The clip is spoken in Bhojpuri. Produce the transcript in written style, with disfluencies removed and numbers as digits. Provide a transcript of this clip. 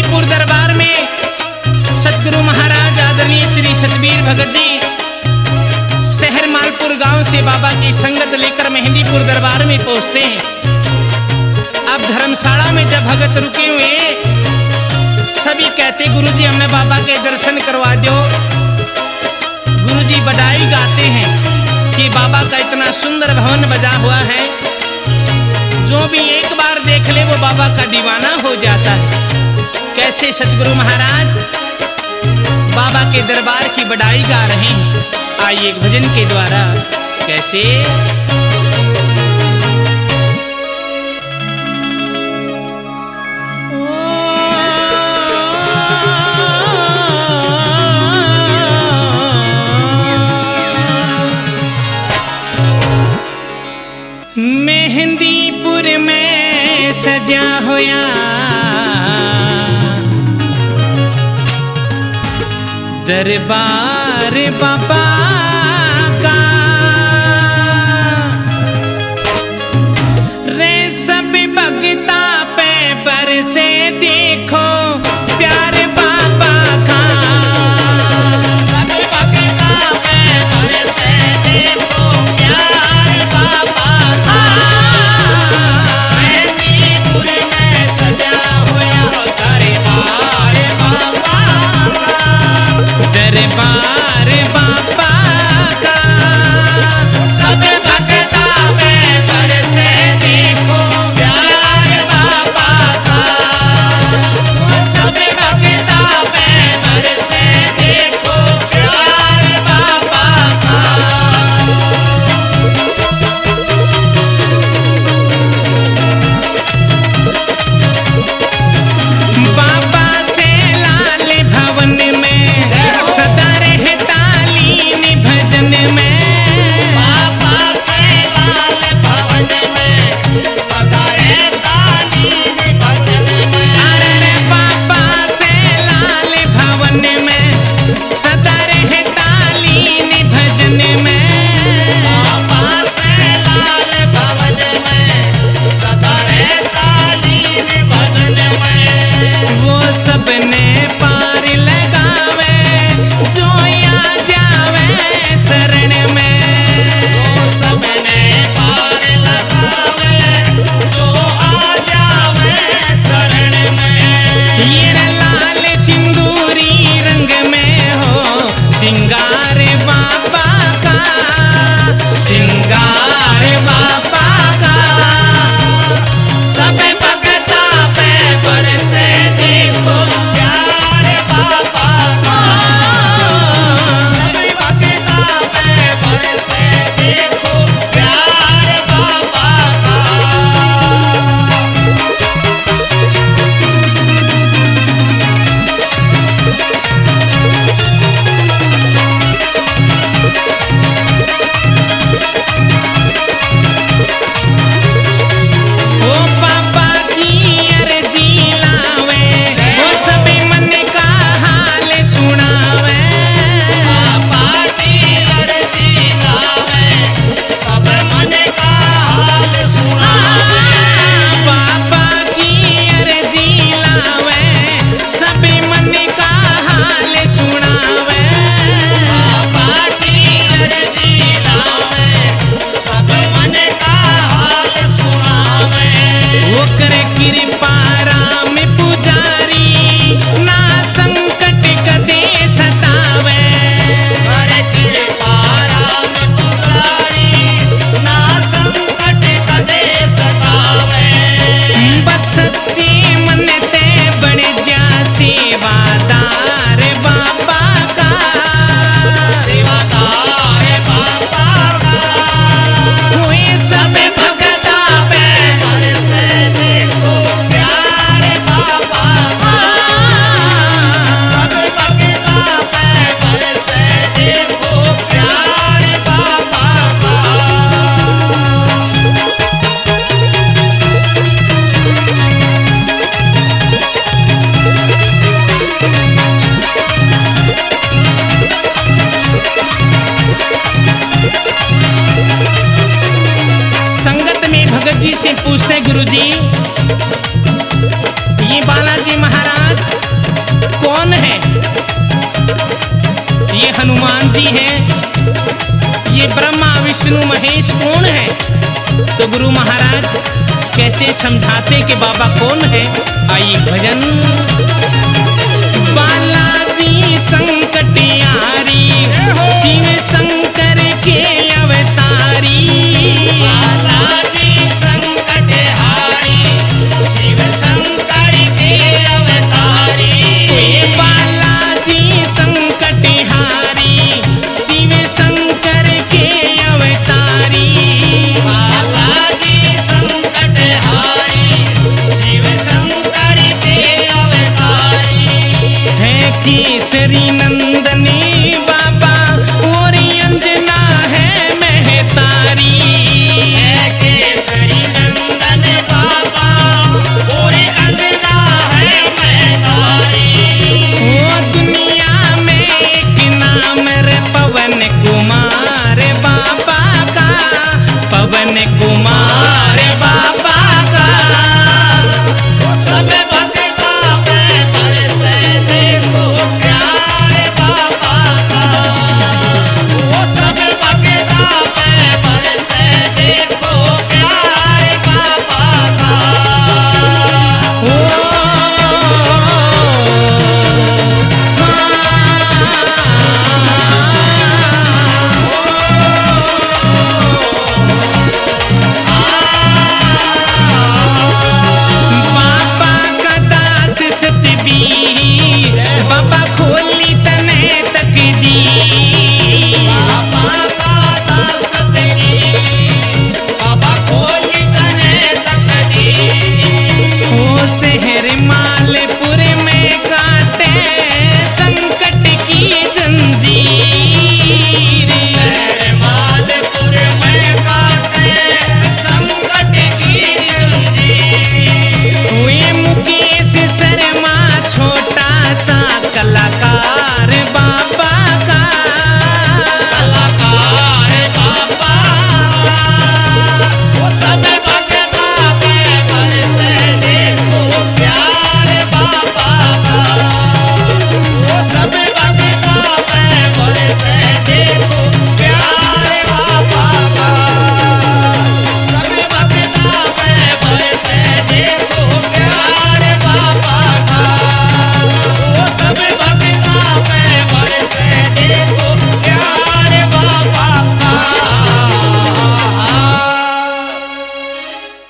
मेहंदीपुर दरबार में सतगुरु महाराज आदरणीय श्री सतबीर भगत जी शहर मालपुर गांव से बाबा की संगत लेकर मेहंदीपुर दरबार में पहुंचते हैं। अब धर्मशाला में जब भगत रुके हुए सभी कहते गुरुजी हमने बाबा के दर्शन करवा दो। गुरुजी बधाई गाते हैं कि बाबा का इतना सुंदर भवन बजा हुआ है, जो भी एक बार देख ले वो बाबा का दीवाना हो जाता है। कैसे सतगुरु महाराज बाबा के दरबार की बड़ाई गा रहे हैं। आइए एक भजन के द्वारा कैसे मेहंदीपुर में सजा होया दरबार बाबा का, रे सब भगता पे बरसे देखो प्यार बाबा का। सब भगता पे बरसे देखो प्यार बाबा का। मेहंदीपुर में सजा होया दरबार बाबा का, दरबार बाबा का। सब भगता में बरसे देखो प्यार बाबा का। सब भगता में बरसे देखो प्यार बाबा का। बाबा से लाल भवन में सदा रहता लीन भजन में। बाबा से लाल भवन में सदा रहता लीन भजन में। अरे बाबा से लाल भवन में सदा रहता लीन भजन में। बाबा से लाल भवन में सदा रहता लीन भजन में। वो सबने पार लगावे जो आ जावे शरण में। वो सबने पार लगावे जो आ जावे शरण में। ये लाल सिंदूरी रंग में हो सिंगार बाबा का, सिंगार बाबा का। सब भगता पे बरसे देखो प्यार बाबा का। सब भगता पे बरसे देखो प्यार बाबा का। ओ बाबा की अर्जी लावे वो सभी मन का हाल सुनावे। बाबा की अर्जी लावे सब मन का हाल सुनावे। बाबा की अर्जी लावे सभी मन का हाल सुनावे। बाबा की अर्जी लावे सब मन का हाल सुनावे। वो करे कृपा राम पुजारी ना संकट कदे सतावे। करे कृपा राम पुजारी ना संकट कदे सतावे। बस सच्चे मन ते बन जा सेवादार बाबा का, सेवादार बाबा का। हुए सब भगता पे बरसे देखो प्यार बाबा का। सब भगता पे बरसे देखो प्यार बाबा का। संगत में भगत जी से पूछते गुरुजी ये बालाजी महाराज बालाजी हैं, ये ब्रह्मा विष्णु महेश कौन है? तो गुरु महाराज कैसे समझाते कि बाबा कौन है? आइए भजन। बालाजी संकटियारी, शिव शंकर के अवतारी। बालाजी संकटहारी, शिव शंकर के अवतारी। बालाजी संकटहारी, शिव शंकर के अवतारी। बालाजी संकटहारी, शिव शंकर के अवतारी। है केसरी